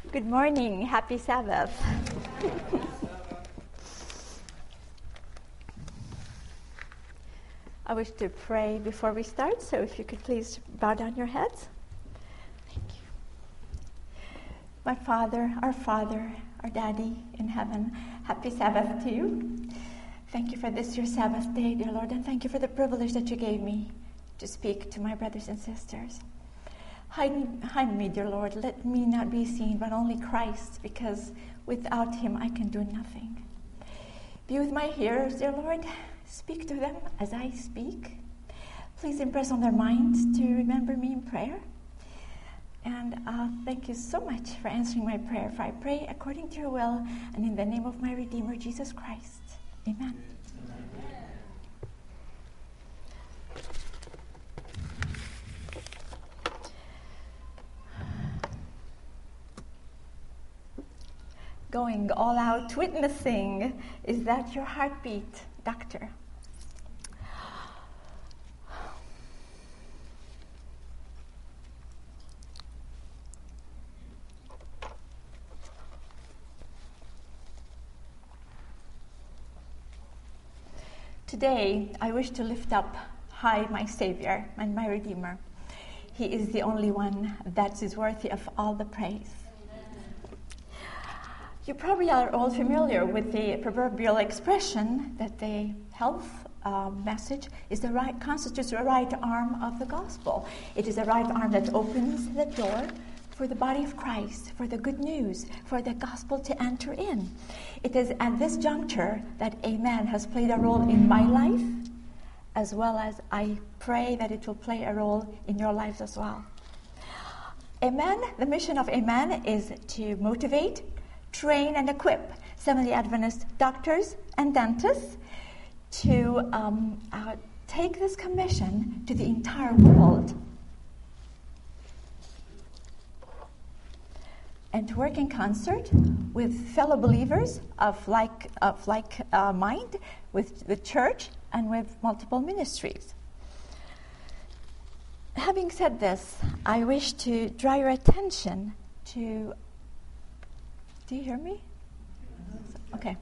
Good morning. Happy Sabbath. I wish to pray before we start, so if you could please bow down your heads. Thank you. My Father, our Daddy in heaven, happy Sabbath to you. Thank you for this, your Sabbath day, dear Lord, and thank you for the privilege that you gave me to speak to my brothers and sisters. Hide me, dear Lord. Let me not be seen, but only Christ, because without him I can do nothing. Be with my hearers, dear Lord. Speak to them as I speak. Please impress on their minds to remember me in prayer. And thank you so much for answering my prayer, for I pray according to your will and in the name of my Redeemer, Jesus Christ. Amen. Going all out witnessing. Is that your heartbeat, doctor? Today, I wish to lift up high my Savior and my Redeemer. He is the only one that is worthy of all the praise. You probably are all familiar with the proverbial expression that the health message constitutes the right arm of the gospel. It is a right arm that opens the door for the body of Christ, for the good news, for the gospel to enter in. It is at this juncture that Amen has played a role in my life, as well as I pray that it will play a role in your lives as well. Amen, the mission of Amen is to motivate, train and equip Seventh-day Adventist doctors and dentists to take this commission to the entire world and to work in concert with fellow believers of like mind, with the church and with multiple ministries. Having said this, I wish to draw your attention to... Do you hear me? Okay.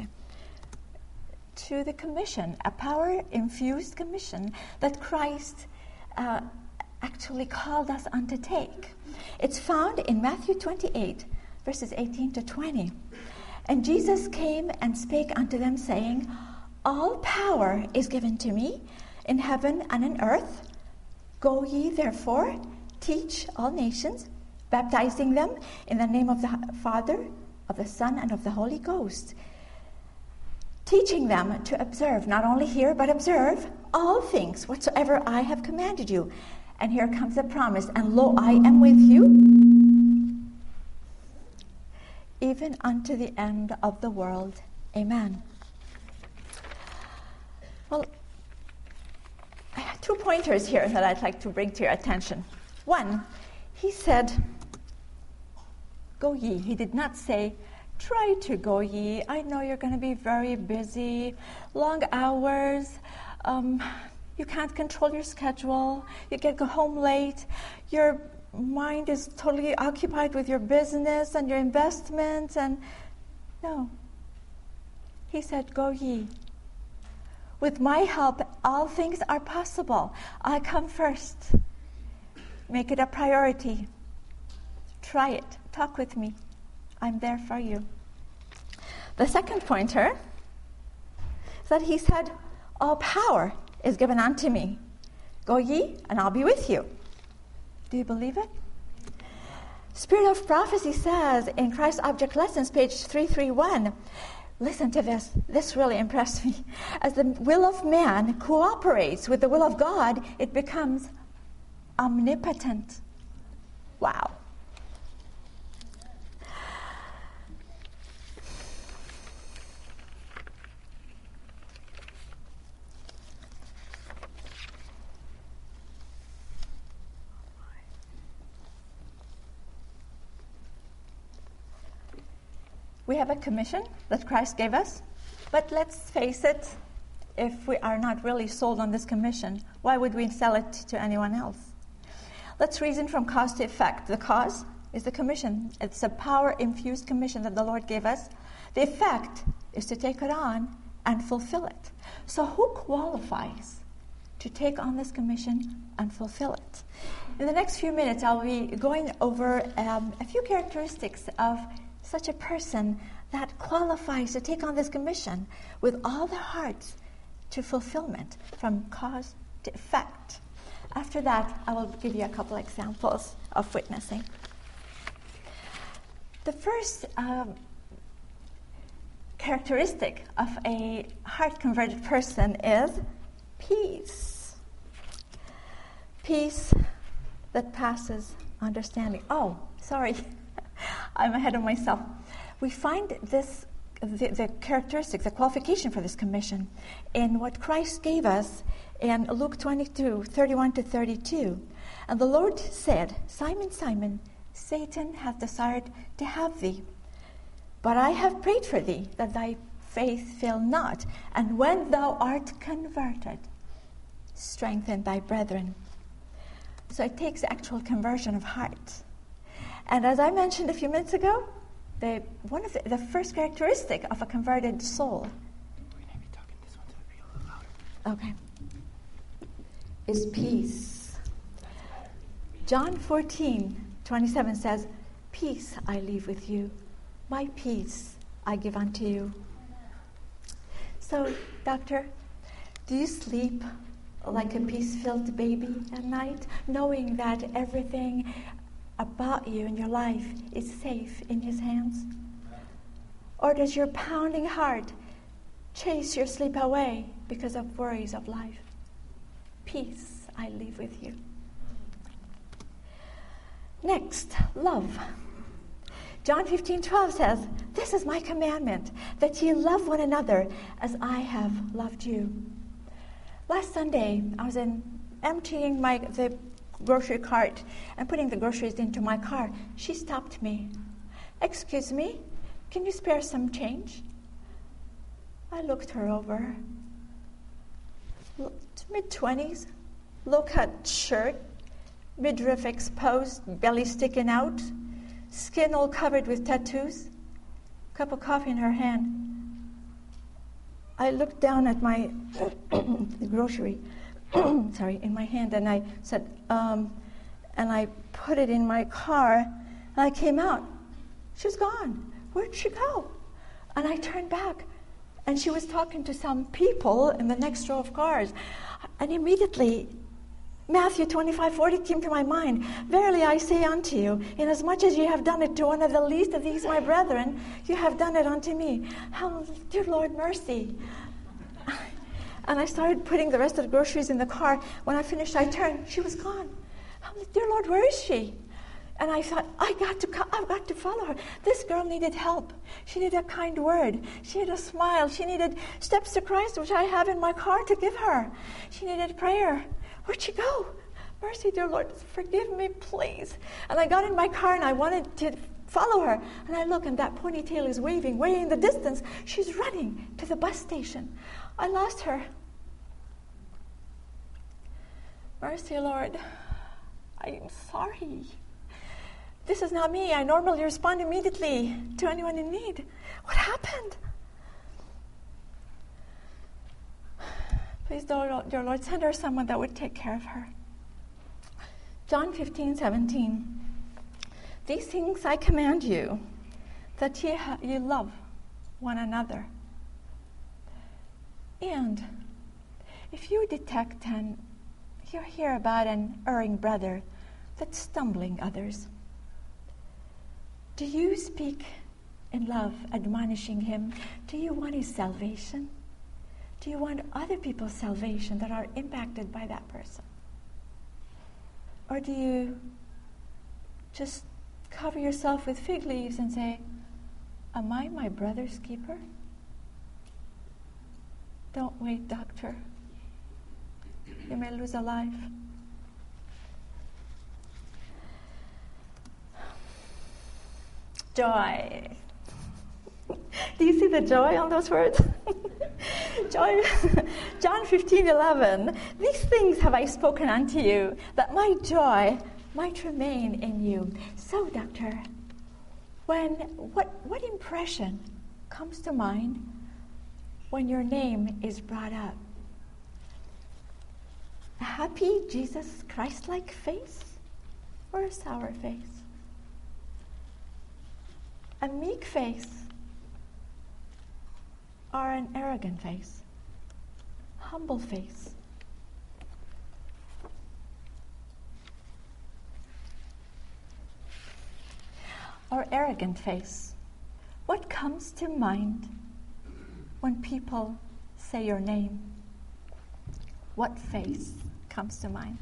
To the commission, a power-infused commission that Christ actually called us on to take. It's found in Matthew 28, verses 18 to 20. And Jesus came and spake unto them, saying, All power is given to me in heaven and in earth. Go ye therefore, teach all nations, baptizing them in the name of the Father, of the Son, and of the Holy Ghost, teaching them to observe, not only hear, but observe all things whatsoever I have commanded you. And here comes the promise, and lo, I am with you, even unto the end of the world. Amen. Well, I have 2 pointers here that I'd like to bring to your attention. One, he said, go ye. He did not say, try to go ye. I know you're going to be very busy, long hours. You can't control your schedule. You go home late. Your mind is totally occupied with your business and your investments. And no. He said, go ye. With my help, all things are possible. I come first. Make it a priority. Try it. Talk with me. I'm there for you. The second pointer is that he said, all power is given unto me. Go ye, and I'll be with you. Do you believe it? Spirit of Prophecy says in Christ Object Lessons, page 331, listen to this. This really impressed me. As the will of man cooperates with the will of God, it becomes omnipotent. Wow. We have a commission that Christ gave us, but let's face it, if we are not really sold on this commission, why would we sell it to anyone else? Let's reason from cause to effect. The cause, is the commission. It's a power-infused commission that the Lord gave us. The effect is to take it on and fulfill it. So who qualifies to take on this commission and fulfill it? In the next few minutes, I'll be going over a few characteristics of such a person that qualifies to take on this commission with all their hearts to fulfillment, from cause to effect. After that, I will give you a couple examples of witnessing. The first characteristic of a heart-converted person is peace. Peace that passes understanding. Oh, sorry. I'm ahead of myself. We find this, the characteristic, the qualification for this commission in what Christ gave us in Luke 22, 31 to 32. And the Lord said, Simon, Simon, Satan hath desired to have thee. But I have prayed for thee, that thy faith fail not. And when thou art converted, strengthen thy brethren. So it takes actual conversion of heart. And as I mentioned a few minutes ago, one of the first characteristic of a converted soul, okay, is peace. John 14:27 says, peace I leave with you, my peace I give unto you. So, doctor, do you sleep like a peace-filled baby at night, knowing that everything about you and your life is safe in his hands? Or does your pounding heart chase your sleep away because of worries of life? Peace I leave with you. Next, love. John 15:12 says, this is my commandment, that ye love one another as I have loved you. Last Sunday, I was emptying the grocery cart and putting the groceries into my car. She stopped me. Excuse me, can you spare some change? I looked her over. Mid-20s, low-cut shirt, midriff exposed, belly sticking out, skin all covered with tattoos, cup of coffee in her hand. I looked down at my grocery, in my hand, and I said, and I put it in my car, and I came out. She's gone. Where'd she go? And I turned back, and she was talking to some people in the next row of cars. And immediately, Matthew 25:40 came to my mind. Verily I say unto you, inasmuch as ye have done it to one of the least of these my brethren, you have done it unto me. How, dear Lord, mercy. And I started putting the rest of the groceries in the car. When I finished, I turned. She was gone. I'm like, dear Lord, where is she? And I thought, I've got to follow her. This girl needed help. She needed a kind word. She needed a smile. She needed steps to Christ, which I have in my car to give her. She needed prayer. Where'd she go? Mercy, dear Lord, forgive me, please. And I got in my car and I wanted to follow her. And I look and that ponytail is waving way in the distance. She's running to the bus station. I lost her. Mercy, Lord, I am sorry. This is not me. I normally respond immediately to anyone in need. What happened? Please, dear Lord, send her someone that would take care of her. John 15:17. These things I command you, that ye love one another. And if you detect and you hear about an erring brother that's stumbling others, do you speak in love, admonishing him? Do you want his salvation? Do you want other people's salvation that are impacted by that person? Or do you just cover yourself with fig leaves and say, am I my brother's keeper? Don't wait, doctor. You may lose a life. Joy. Do you see the joy on those words? Joy. John 15:11. These things have I spoken unto you, that my joy might remain in you. So, Doctor, what impression comes to mind when your name is brought up? A happy, Jesus Christ-like face or a sour face? A meek face or an arrogant face? Humble face? Or arrogant face? What comes to mind when people say your name? What face comes to mind?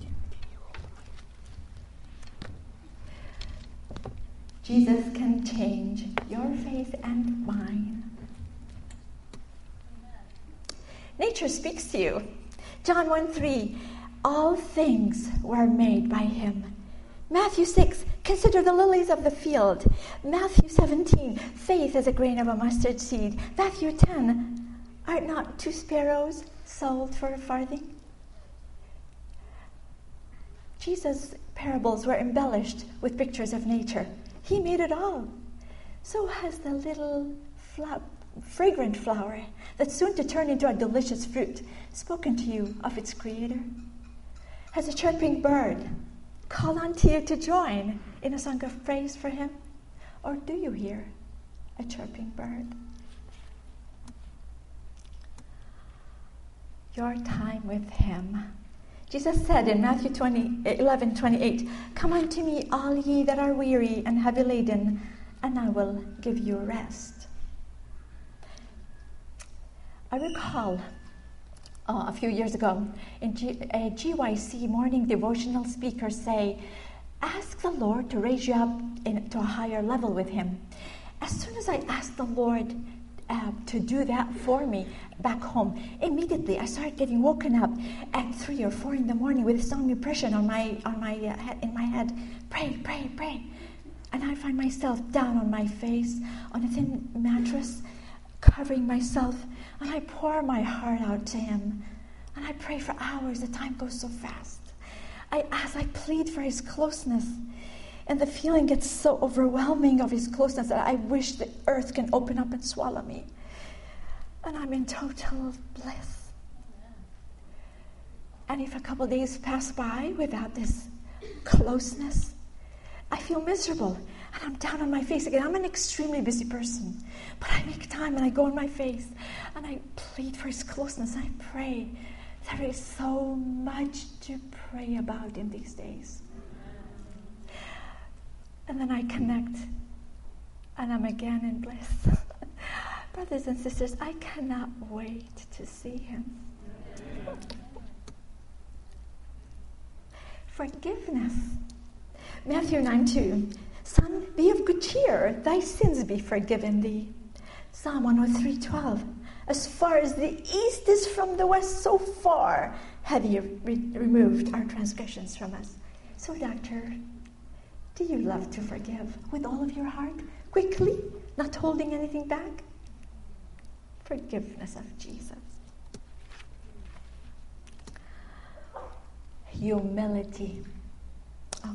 Jesus can change your face and mine. Nature speaks to you. John 1:3, all things were made by him. Matthew 6, consider the lilies of the field. Matthew 17, faith as a grain of a mustard seed. Matthew 10, are not 2 sparrows sold for a farthing? Jesus' parables were embellished with pictures of nature. He made it all. So has the little fragrant flower that's soon to turn into a delicious fruit spoken to you of its creator? Has a chirping bird called on to you to join in a song of praise for him? Or do you hear a chirping bird? Your time with him. Jesus said in Matthew 11:28, come unto me, all ye that are weary and heavy laden, and I will give you rest. I recall a few years ago in a GYC morning devotional speaker say, ask the Lord to raise you up to a higher level with him. As soon as I asked the Lord to do that for me back home, immediately I started getting woken up at 3 or 4 in the morning with a strong impression in my head, pray, pray, pray. And I find myself down on my face on a thin mattress, covering myself, and I pour my heart out to him. And I pray for hours. The time goes so fast. I plead for his closeness. And the feeling gets so overwhelming of his closeness that I wish the earth can open up and swallow me. And I'm in total bliss. And if a couple of days pass by without this closeness, I feel miserable. And I'm down on my face again. I'm an extremely busy person. But I make time and I go on my face. And I plead for his closeness. I pray. There is so much to pray about in these days. And then I connect. And I'm again in bliss. Brothers and sisters, I cannot wait to see him. Forgiveness. Matthew 9:2. Son, be of good cheer, thy sins be forgiven thee. Psalm 103:12. As far as the east is from the west, so far have you removed our transgressions from us. So, Doctor, do you love to forgive with all of your heart, quickly, not holding anything back? Forgiveness of Jesus. Humility. Oh.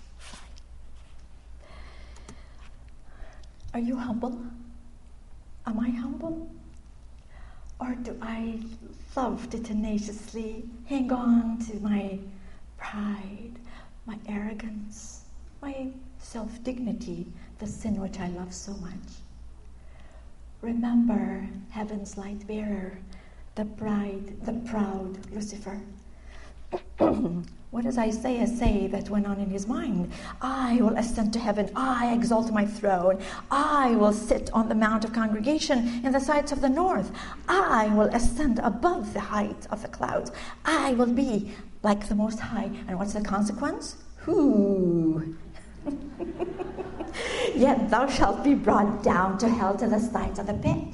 Are you humble? Am I humble? Or do I love to tenaciously hang on to my pride, my arrogance, my self-dignity, the sin which I love so much? Remember heaven's light bearer, the proud Lucifer. What does Isaiah say that went on in his mind? I will ascend to heaven. I exalt my throne. I will sit on the mount of congregation in the sides of the north. I will ascend above the height of the clouds. I will be like the Most High. And what's the consequence? Whoo! Yet thou shalt be brought down to hell, to the sides of the pit.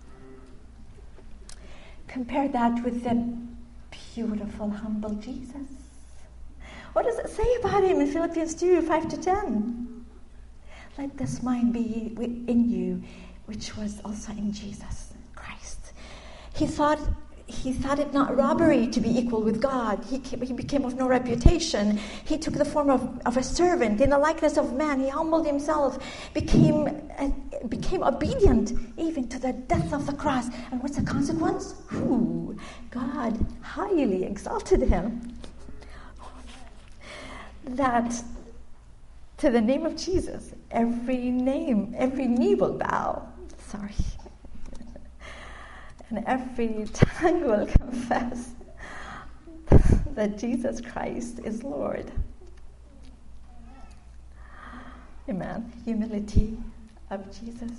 Compare that with the beautiful, humble Jesus. What does it say about him in Philippians 2, 5-10? Let this mind be in you, which was also in Jesus Christ. He thought he thought it not robbery to be equal with God. He became of no reputation. He took the form of a servant. In the likeness of man, he humbled himself, became obedient even to the death of the cross. And what's the consequence? God highly exalted him. That to the name of Jesus, every knee will bow. And every tongue will confess that Jesus Christ is Lord. Amen. Humility of Jesus.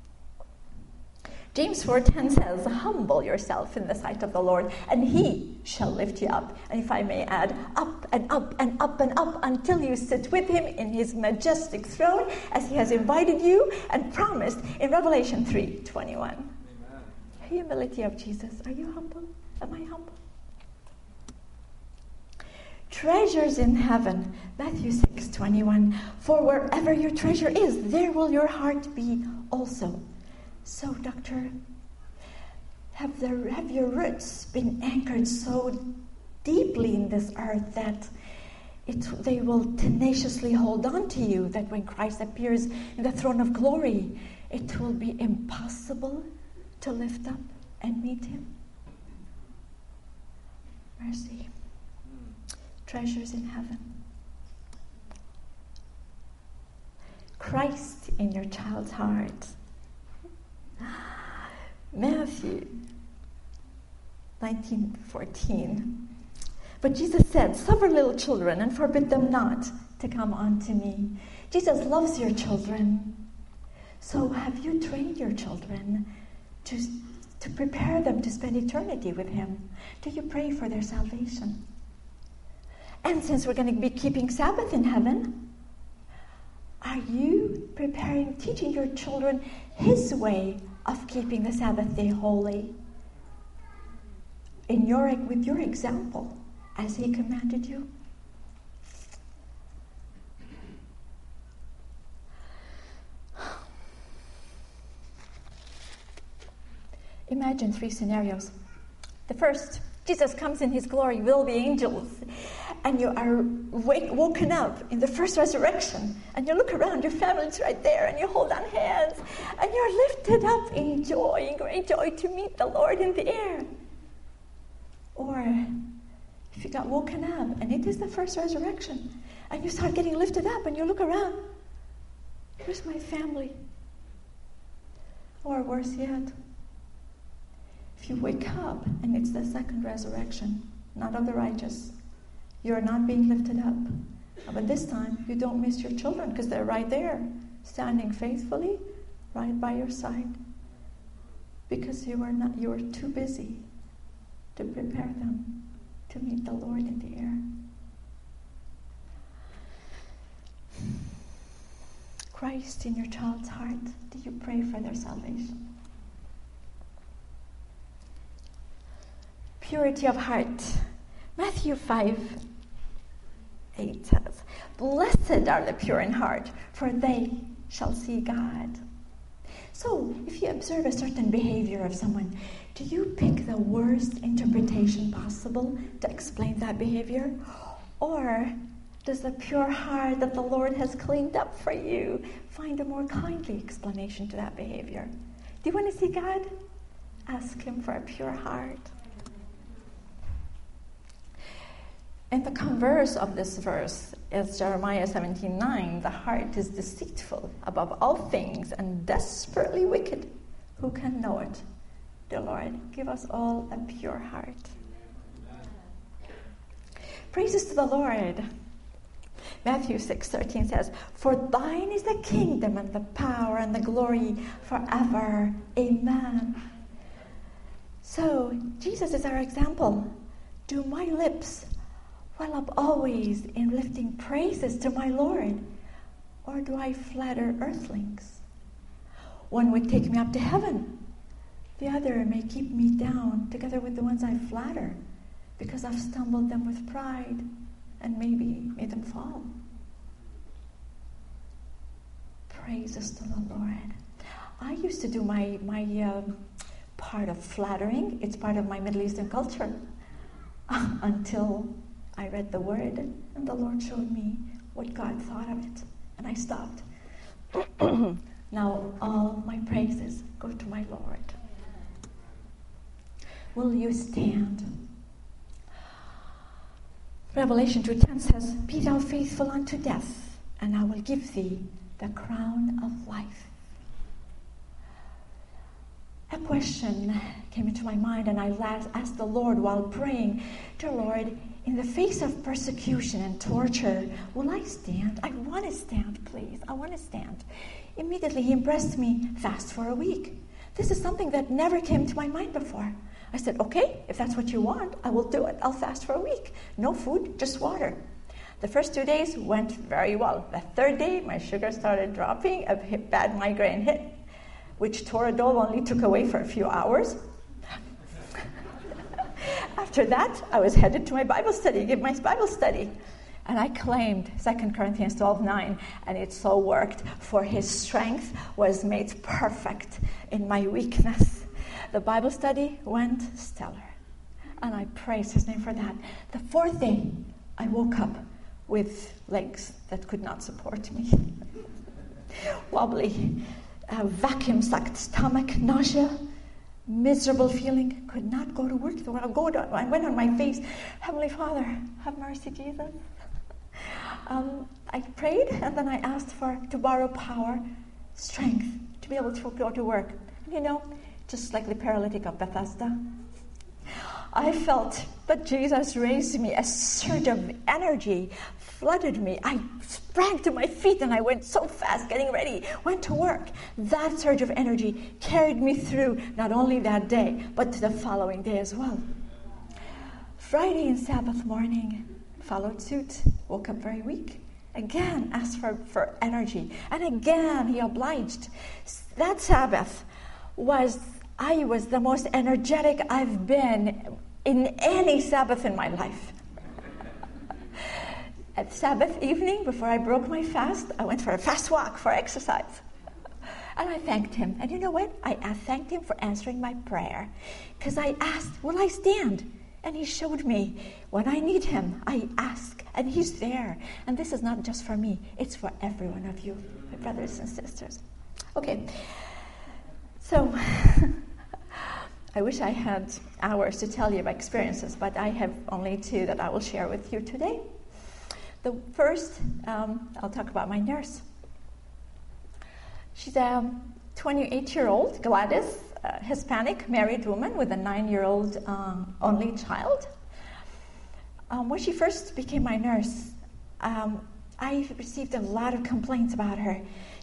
James 4:10 says, humble yourself in the sight of the Lord, and he shall lift you up. And if I may add, up and up and up and up until you sit with him in his majestic throne, as he has invited you and promised in Revelation 3:21. Humility of Jesus. Are you humble? Am I humble? Treasures in heaven. Matthew 6:21. For wherever your treasure is, there will your heart be also. So, doctor, have your roots been anchored so deeply in this earth that they will tenaciously hold on to you, that when Christ appears in the throne of glory, it will be impossible to lift up and meet him? Mercy. Treasures in heaven. Christ in your child's heart. Matthew 19:14. But Jesus said, suffer little children and forbid them not to come unto me. Jesus loves your children. So have you trained your children to prepare them to spend eternity with him? Do you pray for their salvation? And since we're going to be keeping Sabbath in heaven, are you teaching your children his way of keeping the Sabbath day holy? With your example, as he commanded you? Imagine 3 scenarios. The first, Jesus comes in his glory with all the angels, and you are woken up in the first resurrection, and you look around, your family's right there, and you hold on hands, and you're lifted up in joy, in great joy, to meet the Lord in the air. Or if you got woken up, and it is the first resurrection, and you start getting lifted up, and you look around, where's my family? Or worse yet, if you wake up and it's the second resurrection, not of the righteous, you're not being lifted up. But this time, you don't miss your children because they're right there, standing faithfully right by your side. Because you were too busy to prepare them to meet the Lord in the air. Christ in your child's heart, do you pray for their salvation? Purity of heart. Matthew 5:8 says, blessed are the pure in heart, for they shall see God. So, if you observe a certain behavior of someone, do you pick the worst interpretation possible to explain that behavior? Or does the pure heart that the Lord has cleaned up for you find a more kindly explanation to that behavior? Do you want to see God? Ask him for a pure heart. And the converse of this verse is Jeremiah 17:9. The heart is deceitful above all things and desperately wicked. Who can know it? Dear Lord, give us all a pure heart. Praises to the Lord. Matthew 6:13 says, for thine is the kingdom and the power and the glory forever. Amen. So, Jesus is our example. Do my lips well up always in lifting praises to my Lord? Or do I flatter earthlings? One would take me up to heaven. The other may keep me down together with the ones I flatter, because I've stumbled them with pride and maybe made them fall. Praises to the Lord. I used to do my part of flattering. It's part of my Middle Eastern culture. Until I read the Word, and the Lord showed me what God thought of it. And I stopped. Now all my praises go to my Lord. Will you stand? Revelation 2:10 says, "Be thou faithful unto death, and I will give thee the crown of life." A question came into my mind, and I asked the Lord while praying, "Dear Lord, in the face of persecution and torture, will I stand? I want to stand, please. I want to stand." Immediately he impressed me, fast for a week. This is something that never came to my mind before. I said, "Okay, if that's what you want, I will do it. I'll fast for a week. No food, just water." The first 2 days went very well. The third day, my sugar started dropping, a bad migraine hit, which Toradol only took away for a few hours. After that, I was headed to my Bible study, give my Bible study. And I claimed 2 Corinthians 12:9, and it so worked, "For his strength was made perfect in my weakness." The Bible study went stellar, and I praise his name for that. The fourth day, I woke up with legs that could not support me. Wobbly, vacuum-sucked stomach, nausea, miserable feeling, could not go to work. I went on my face, "Heavenly Father, have mercy, Jesus." I prayed, and then I asked to borrow power, strength, to be able to go to work. You know, just like the paralytic of Bethesda, I felt that Jesus raised me. A surge of energy flooded me. I sprang to my feet, and I went so fast, getting ready, went to work. That surge of energy carried me through not only that day, but to the following day as well. Friday and Sabbath morning followed suit. Woke up very weak. Again asked for energy. And again he obliged. That Sabbath I was the most energetic I've been in any Sabbath in my life. At Sabbath evening, before I broke my fast, I went for a fast walk for exercise. And I thanked him. And you know what? I thanked him for answering my prayer. Because I asked, "Will I stand?" And he showed me when I need him, I ask, and he's there. And this is not just for me, it's for every one of you, my brothers and sisters. Okay, so I wish I had hours to tell you my experiences, but I have only 2 that I will share with you today. The first, I'll talk about my nurse. She's a 28-year-old, Gladys, Hispanic married woman with a 9-year-old only child. When she first became my nurse, I received a lot of complaints about her.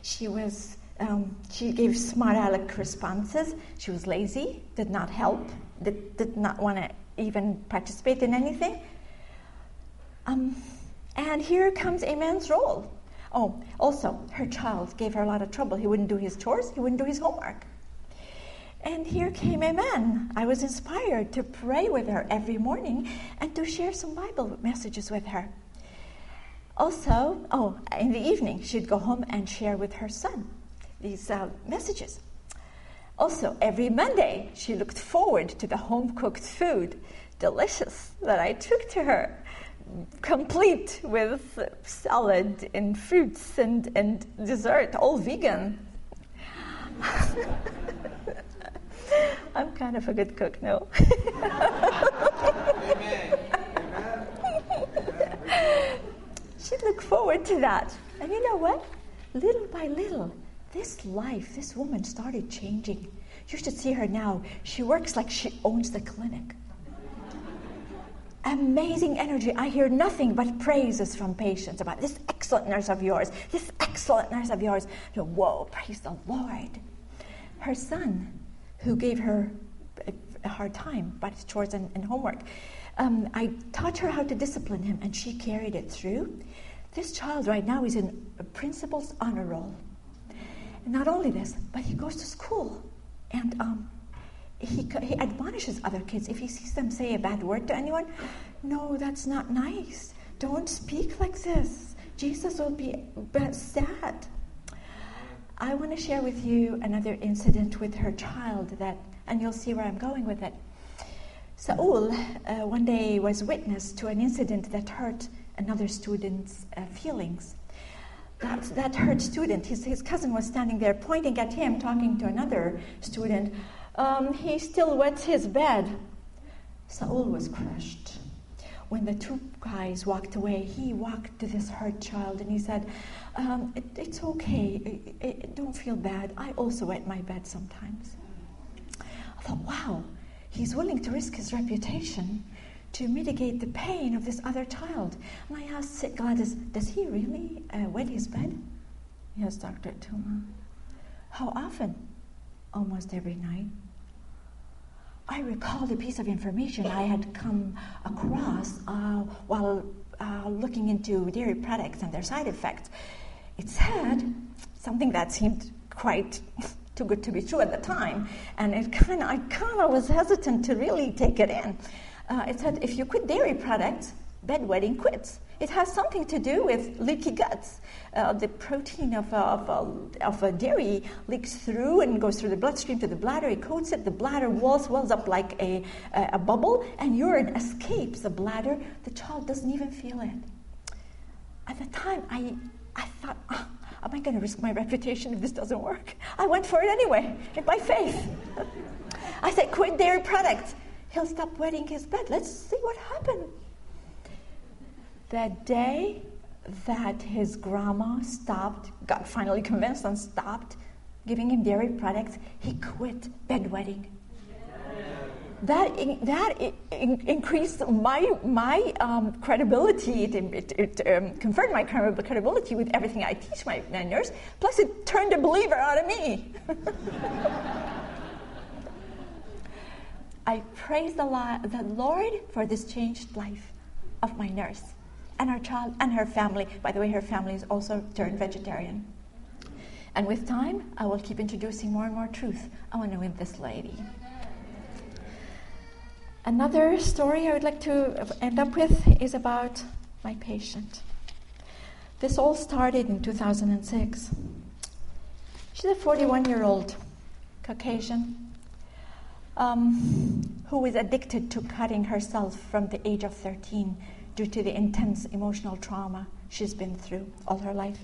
She gave smart aleck responses. She was lazy, did not help, did not want to even participate in anything. And here comes a man's role. Oh, also, her child gave her a lot of trouble. He wouldn't do his chores, he wouldn't do his homework. And here came a man. I was inspired to pray with her every morning and to share some Bible messages with her. Also, in the evening, she'd go home and share with her son these messages. Also, every Monday, she looked forward to the home-cooked food, delicious, that I took to her, complete with salad and fruits and dessert, all vegan. I'm kind of a good cook, no? She'd look forward to that. And you know what? Little by little, this woman started changing. You should see her now. She works like she owns the clinic. Amazing energy. I hear nothing but praises from patients about this excellent nurse of yours, this excellent nurse of yours. Whoa, praise the Lord. Her son, who gave her a hard time about his chores and homework, I taught her how to discipline him, and she carried it through. This child right now is in a principal's honor roll. And not only this, but he goes to school, and he admonishes other kids. If he sees them say a bad word to anyone, "No, that's not nice. Don't speak like this. Jesus will be sad." I want to share with you another incident with her child and you'll see where I'm going with it. Saul one day was witness to an incident that hurt another student's feelings. That hurt student, his cousin was standing there pointing at him, talking to another student. He still wets his bed. Saul was crushed. When the two guys walked away, he walked to this hurt child and he said, it's okay, don't feel bad. I also wet my bed sometimes. I thought, wow, he's willing to risk his reputation to mitigate the pain of this other child. And I asked Gladys, does he really wet his bed? Yes, Dr. Tuma. How often? Almost every night. I recalled a piece of information I had come across while looking into dairy products and their side effects. It said something that seemed quite too good to be true at the time, and I kind of was hesitant to really take it in. It said if you quit dairy products, bedwetting quits. It has something to do with leaky guts. The protein of a dairy leaks through and goes through the bloodstream to the bladder. It coats it. The bladder wall swells up like a bubble, and urine escapes the bladder. The child doesn't even feel it. At the time, I thought, am I going to risk my reputation if this doesn't work? I went for it anyway, by faith. I said, quit dairy products. He'll stop wetting his bed. Let's see what happened. The day that his grandma got finally convinced and stopped giving him dairy products, he quit bedwetting. That increased my credibility. It conferred my credibility with everything I teach my nurse. Plus, it turned a believer out of me. I praise the Lord for this changed life of my nurse and her child and her family. By the way, her family is also turned vegetarian. And with time, I will keep introducing more and more truth. I want to win this lady. Another story I would like to end up with is about my patient. This all started in 2006. She's a 41-year-old Caucasian who is addicted to cutting herself from the age of 13 due to the intense emotional trauma she's been through all her life.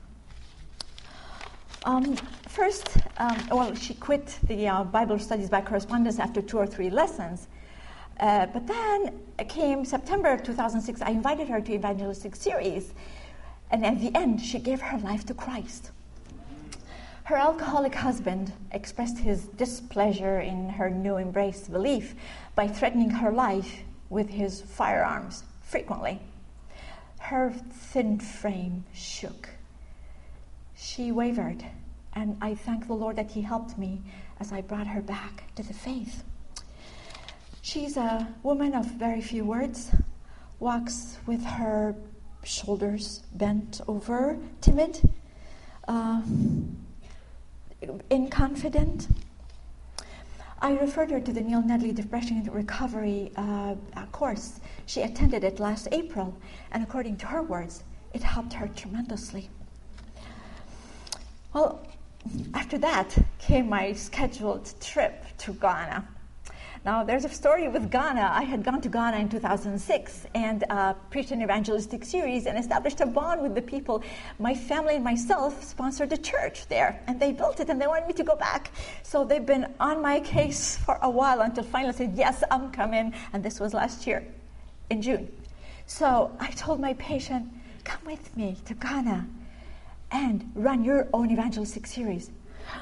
First, she quit the Bible studies by correspondence after 2 or 3 lessons. But then came September 2006. I invited her to evangelistic series. And at the end, she gave her life to Christ. Her alcoholic husband expressed his displeasure in her new embraced belief by threatening her life with his firearms frequently. Her thin frame shook. She wavered, and I thank the Lord that He helped me as I brought her back to the faith. She's a woman of very few words, walks with her shoulders bent over, timid, inconfident. I referred her to the Neil Nedley Depression and Recovery course. She attended it last April, and according to her words, it helped her tremendously. Well, after that came my scheduled trip to Ghana. Now, there's a story with Ghana. I had gone to Ghana in 2006 and preached an evangelistic series and established a bond with the people. My family and myself sponsored a church there, and they built it, and they wanted me to go back. So they've been on my case for a while until finally I said, yes, I'm coming. And this was last year in June. So I told my patient, come with me to Ghana and run your own evangelistic series.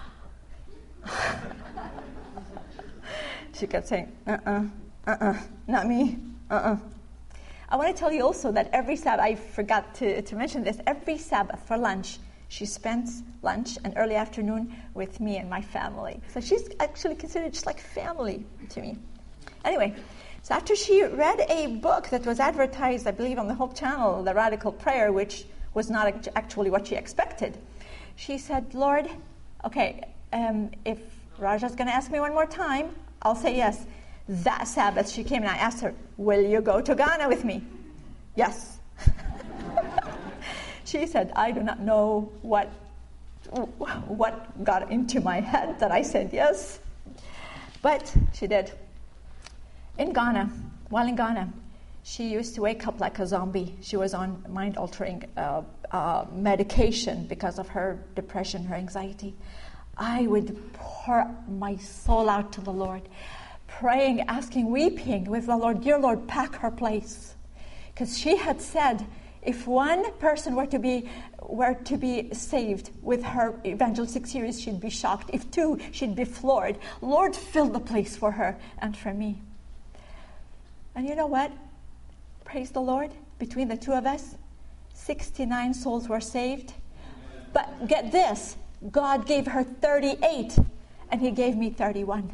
She kept saying, not me, I want to tell you also that every Sabbath, I forgot to mention this, every Sabbath for lunch, she spends lunch and early afternoon with me and my family. So she's actually considered just like family to me. Anyway, so after she read a book that was advertised, I believe, on the Hope Channel, The Radical Prayer, which was not actually what she expected, she said, Lord, okay, if Raja's going to ask me one more time, I'll say yes. That Sabbath she came and I asked her, will you go to Ghana with me? Yes. She said, I do not know what what got into my head that I said yes. But she did. In Ghana, while in Ghana, she used to wake up like a zombie. She was on mind-altering medication because of her depression, her anxiety. I would pour my soul out to the Lord, praying, asking, weeping with the Lord, dear Lord, pack her place. Because she had said, if one person were to be saved with her evangelistic series, she'd be shocked. If two, she'd be floored. Lord, fill the place for her and for me. And you know what? Praise the Lord. Between the two of us, 69 souls were saved. But get this, God gave her 38, and He gave me 31.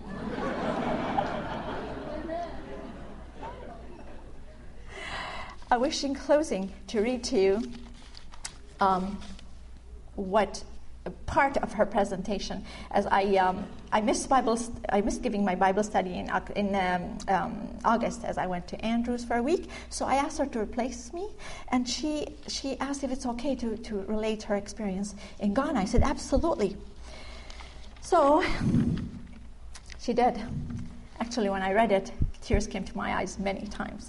I wish in closing to read to you what part of her presentation, as I missed giving my Bible study in August as I went to Andrews for a week. So I asked her to replace me, and she asked if it's okay to relate her experience in Ghana. I said absolutely. So she did. Actually, when I read it, tears came to my eyes many times.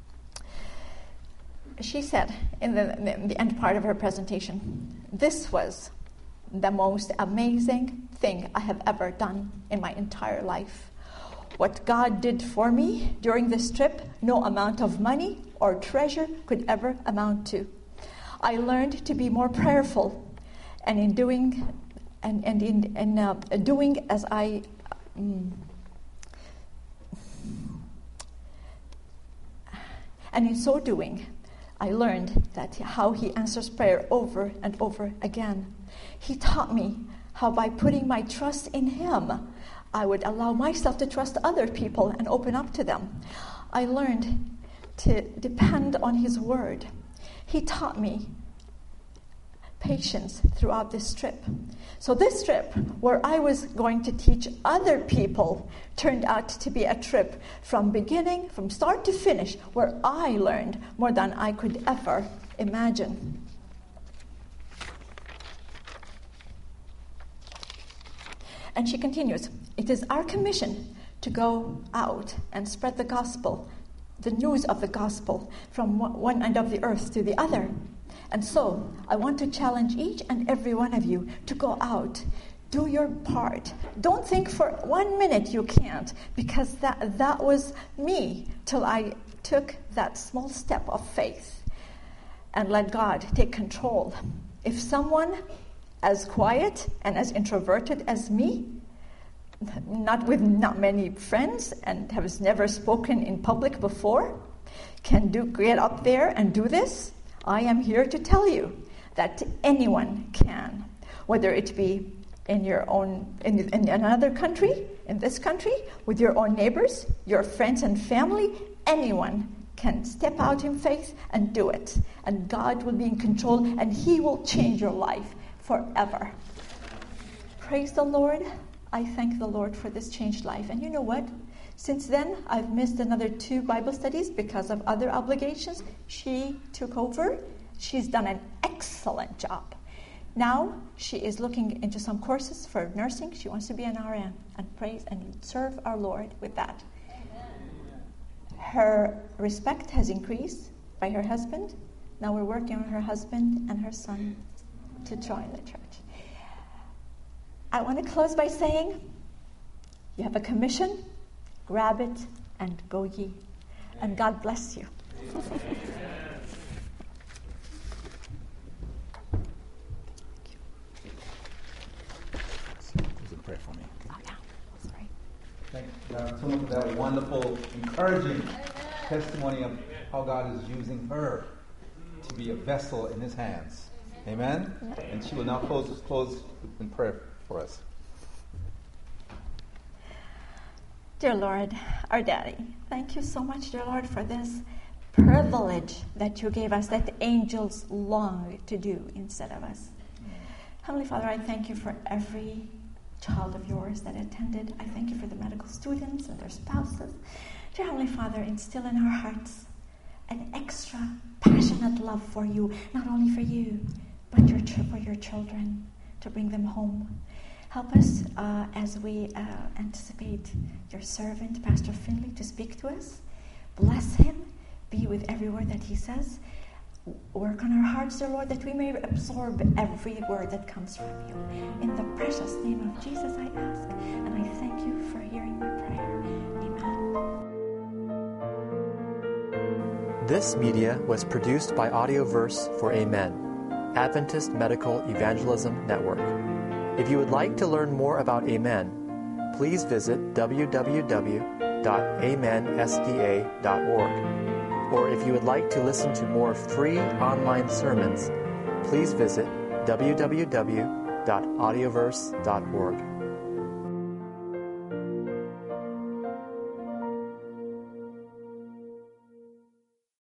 She said in the end part of her presentation, this was the most amazing thing I have ever done in my entire life. What God did for me during this trip, no amount of money or treasure could ever amount to. I learned to be more prayerful, and in doing doing as I and in so doing, I learned that how He answers prayer over and over again. He taught me how by putting my trust in Him, I would allow myself to trust other people and open up to them. I learned to depend on His word. He taught me patience throughout this trip. So this trip, where I was going to teach other people, turned out to be a trip from start to finish, where I learned more than I could ever imagine. And she continues, it is our commission to go out and spread the gospel, the news of the gospel, from one end of the earth to the other. And so, I want to challenge each and every one of you to go out. Do your part. Don't think for 1 minute you can't, because that was me till I took that small step of faith and let God take control. If someone as quiet and as introverted as me, not many friends and has never spoken in public before, can get up there and do this, I am here to tell you that anyone can, whether it be in your own, in another country, in this country, with your own neighbors, your friends and family, anyone can step out in faith and do it. And God will be in control, and He will change your life forever. Praise the Lord. I thank the Lord for this changed life. And you know what? Since then, I've missed another 2 Bible studies because of other obligations. She took over. She's done an excellent job. Now, she is looking into some courses for nursing. She wants to be an RN and praise and serve our Lord with that. Her respect has increased by her husband. Now we're working on her husband and her son to join the church. I want to close by saying, you have a commission, grab it and go ye. And God bless you. Pray for me. Oh, yeah. Sorry. Thank you so much for that wonderful, encouraging testimony of how God is using her to be a vessel in His hands. Amen? And she will now close in prayer for us. Dear Lord, our Daddy, thank you so much, dear Lord, for this privilege that you gave us, that the angels long to do instead of us. Heavenly Father, I thank you for every child of yours that attended. I thank you for the medical students and their spouses. Dear Heavenly Father, instill in our hearts an extra passionate love for you, not only for you, but for your children, to bring them home. Help us as we anticipate your servant, Pastor Finley, to speak to us. Bless him. Be with every word that he says. Work on our hearts, dear Lord, that we may absorb every word that comes from you. In the precious name of Jesus I ask, and I thank you for hearing my prayer. Amen. This media was produced by Audioverse for Amen, Adventist Medical Evangelism Network. If you would like to learn more about Amen, please visit www.amensda.org. Or if you would like to listen to more free online sermons, please visit www.audioverse.org.